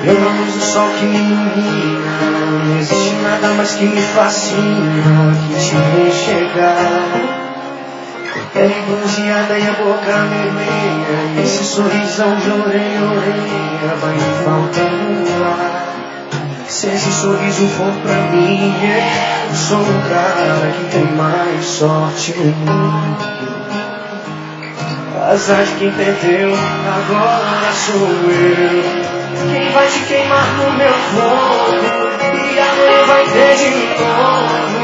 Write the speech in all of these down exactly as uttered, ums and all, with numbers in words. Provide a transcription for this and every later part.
Pela luz do sol que me ilumina, não existe nada mais que me fascina que te ver chegar. Pele bronzeada e a boca vermelha, e esse sorrisão de orelha a orelha vai me faltando ar. Se esse sorriso for pra mim, eu sou o cara que tem mais sorte no mundo. Azar de quem perdeu, agora sou eu. Quem vai te queimar no meu fogo, e amanhã vai ter de novo.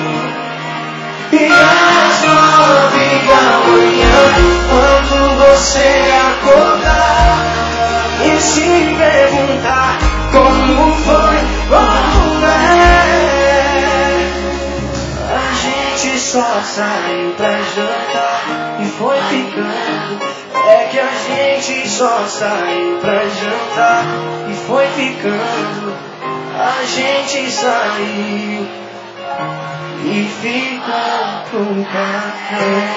E às nove da manhã, quando você acordar e se perguntar como foi, como é, a gente só saiu pra jantar e foi ficando. É que a gente só saiu pra jantar e foi ficando. A gente saiu e ficou pro café.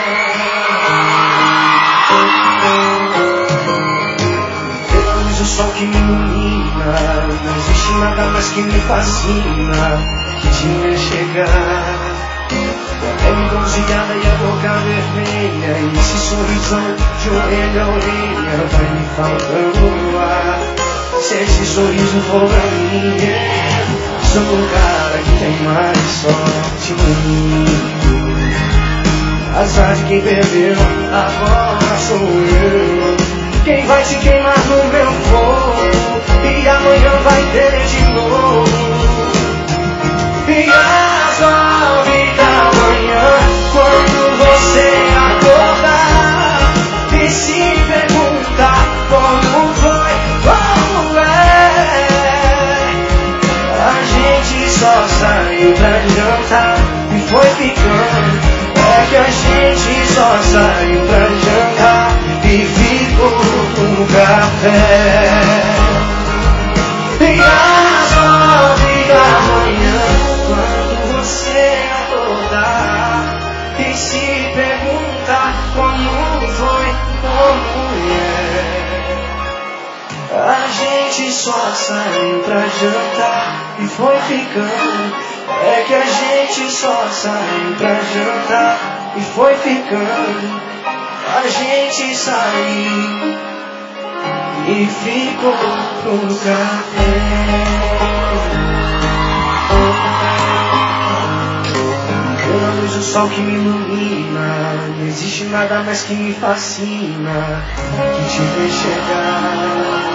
Pela luz do sol que me ilumina, não existe nada mais que me fascina que tinha chegar. A pele bronzeada e a boca vermelha, e esse sorrisão de orelha a orelha vai me faltando ar. Se esse sorriso for pra mim, eu sou o cara que tem mais sorte no mundo. Azar de quem perdeu, agora sou eu. Quem vai te queimar no meu fogo, e amanhã vai ter de novo. E às nove da manhã, quando você acordar e se perguntar como foi, como é, a gente só saiu pra jantar e foi ficando. É que a gente só saiu pra jantar e ficou no café. E às nove da manhã, quando você acordar e se perguntar como foi, como é, a gente só saiu pra jantar e foi ficando. É que a gente só saiu pra jantar e foi ficando. A gente saiu e ficou pro café. Pela luz do sol que me ilumina, não existe nada mais que me fascina que te ver chegar.